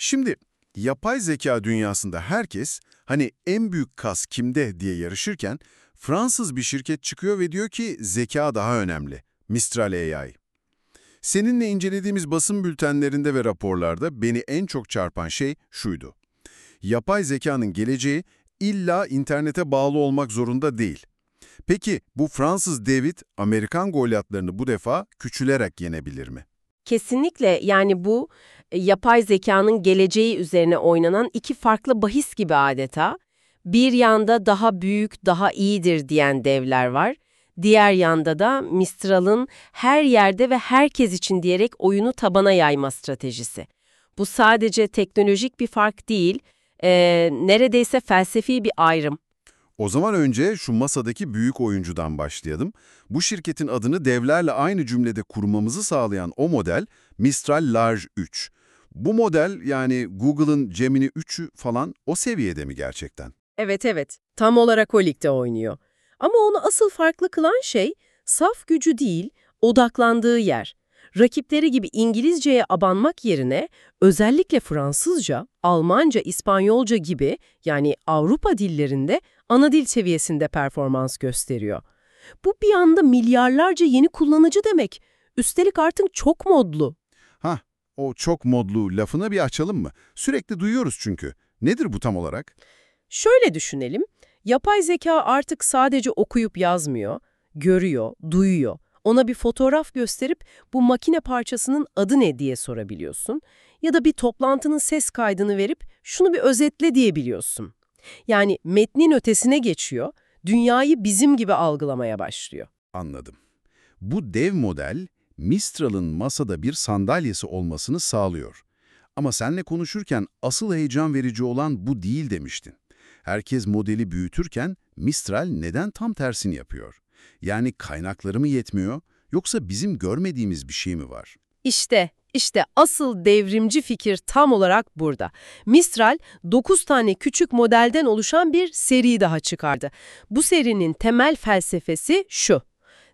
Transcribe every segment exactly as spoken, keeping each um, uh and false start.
Şimdi yapay zeka dünyasında herkes hani en büyük kas kimde diye yarışırken Fransız bir şirket çıkıyor ve diyor ki zeka daha önemli. Mistral A I. Seninle incelediğimiz basın bültenlerinde ve raporlarda beni en çok çarpan şey şuydu. Yapay zekanın geleceği illa internete bağlı olmak zorunda değil. Peki bu Fransız David Amerikan Goliath'larını bu defa küçülerek yenebilir mi? Kesinlikle, yani bu e, yapay zekanın geleceği üzerine oynanan iki farklı bahis gibi adeta. Bir yanda daha büyük, daha iyidir diyen devler var. Diğer yanda da Mistral'ın her yerde ve herkes için diyerek oyunu tabana yayma stratejisi. Bu sadece teknolojik bir fark değil, e, neredeyse felsefi bir ayrım. O zaman önce şu masadaki büyük oyuncudan başlayalım. Bu şirketin adını devlerle aynı cümlede kurmamızı sağlayan o model Mistral Large üç. Bu model yani Google'ın Gemini üçü falan o seviyede mi gerçekten? Evet evet, tam olarak o ligde oynuyor. Ama onu asıl farklı kılan şey saf gücü değil, odaklandığı yer. Rakipleri gibi İngilizceye abanmak yerine özellikle Fransızca, Almanca, İspanyolca gibi yani Avrupa dillerinde ana dil seviyesinde performans gösteriyor. Bu bir anda milyarlarca yeni kullanıcı demek. Üstelik artık çok modlu. Hah, o çok modlu lafına bir açalım mı? Sürekli duyuyoruz çünkü. Nedir bu tam olarak? Şöyle düşünelim, yapay zeka artık sadece okuyup yazmıyor, görüyor, duyuyor. Ona bir fotoğraf gösterip bu makine parçasının adı ne diye sorabiliyorsun. Ya da bir toplantının ses kaydını verip şunu bir özetle diyebiliyorsun. Yani metnin ötesine geçiyor, dünyayı bizim gibi algılamaya başlıyor. Anladım. Bu dev model Mistral'ın masada bir sandalyesi olmasını sağlıyor. Ama seninle konuşurken asıl heyecan verici olan bu değil demiştin. Herkes modeli büyütürken Mistral neden tam tersini yapıyor? Yani kaynakları mı yetmiyor yoksa bizim görmediğimiz bir şey mi var? İşte, işte asıl devrimci fikir tam olarak burada. Mistral, dokuz tane küçük modelden oluşan bir seri daha çıkardı. Bu serinin temel felsefesi şu: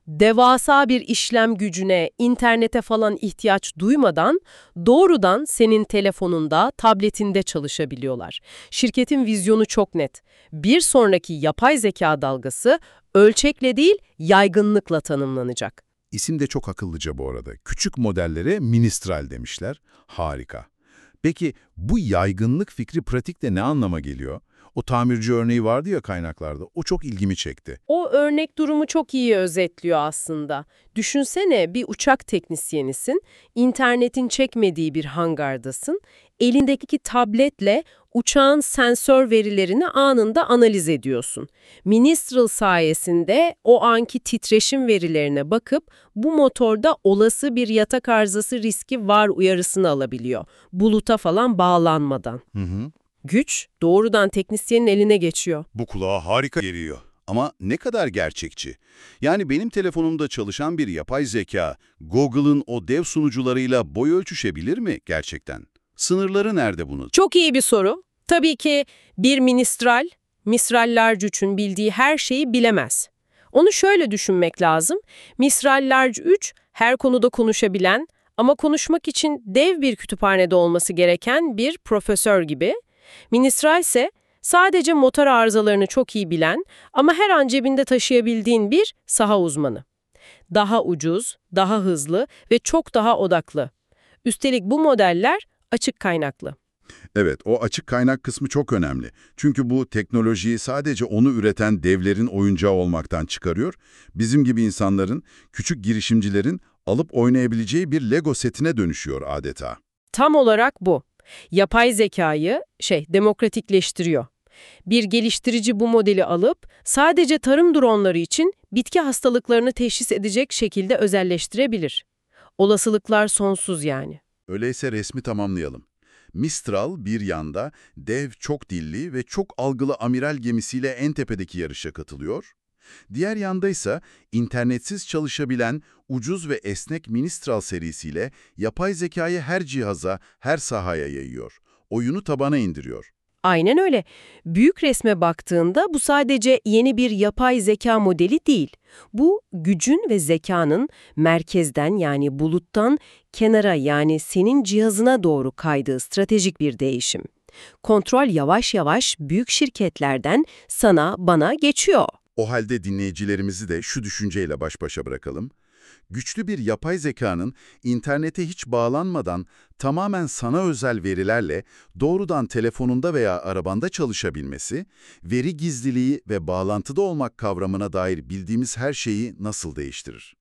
devasa bir işlem gücüne, internete falan ihtiyaç duymadan doğrudan senin telefonunda, tabletinde çalışabiliyorlar. Şirketin vizyonu çok net. Bir sonraki yapay zeka dalgası ölçekle değil, yaygınlıkla tanımlanacak. İsim de çok akıllıca bu arada. Küçük modellere Ministral demişler. Harika. Peki bu yaygınlık fikri pratikte ne anlama geliyor? O tamirci örneği vardı ya kaynaklarda, o çok ilgimi çekti. O örnek durumu çok iyi özetliyor aslında. Düşünsene, bir uçak teknisyenisin, internetin çekmediği bir hangardasın, elindeki tabletle uçağın sensör verilerini anında analiz ediyorsun. Ministral sayesinde o anki titreşim verilerine bakıp bu motorda olası bir yatak arızası riski var uyarısını alabiliyor. Buluta falan bağlanmadan. Hı hı. Güç doğrudan teknisyenin eline geçiyor. Bu kulağa harika geliyor. Ama ne kadar gerçekçi? Yani benim telefonumda çalışan bir yapay zeka, Google'ın o dev sunucularıyla boy ölçüşebilir mi gerçekten? Sınırları nerede bunun? Çok iyi bir soru. Tabii ki bir Mistral, Mistral Large üçün bildiği her şeyi bilemez. Onu şöyle düşünmek lazım. Mistral Large üç her konuda konuşabilen ama konuşmak için dev bir kütüphanede olması gereken bir profesör gibi. Mistral ise sadece motor arızalarını çok iyi bilen ama her an cebinde taşıyabildiğin bir saha uzmanı. Daha ucuz, daha hızlı ve çok daha odaklı. Üstelik bu modeller açık kaynaklı. Evet, o açık kaynak kısmı çok önemli. Çünkü bu teknolojiyi sadece onu üreten devlerin oyuncağı olmaktan çıkarıyor. Bizim gibi insanların, küçük girişimcilerin alıp oynayabileceği bir Lego setine dönüşüyor adeta. Tam olarak bu. Yapay zekayı şey demokratikleştiriyor. Bir geliştirici bu modeli alıp sadece tarım dronları için bitki hastalıklarını teşhis edecek şekilde özelleştirebilir. Olasılıklar sonsuz yani. Öyleyse resmi tamamlayalım. Mistral bir yanda dev çok dilli ve çok algılı amiral gemisiyle en tepedeki yarışa katılıyor. Diğer yanda ise internetsiz çalışabilen ucuz ve esnek Mistral serisiyle yapay zekayı her cihaza, her sahaya yayıyor. Oyunu tabana indiriyor. Aynen öyle. Büyük resme baktığında bu sadece yeni bir yapay zeka modeli değil. Bu gücün ve zekanın merkezden yani buluttan kenara yani senin cihazına doğru kaydığı stratejik bir değişim. Kontrol yavaş yavaş büyük şirketlerden sana, bana geçiyor. O halde dinleyicilerimizi de şu düşünceyle baş başa bırakalım. Güçlü bir yapay zekanın internete hiç bağlanmadan tamamen sana özel verilerle doğrudan telefonunda veya arabanda çalışabilmesi, veri gizliliği ve bağlantıda olmak kavramına dair bildiğimiz her şeyi nasıl değiştirir?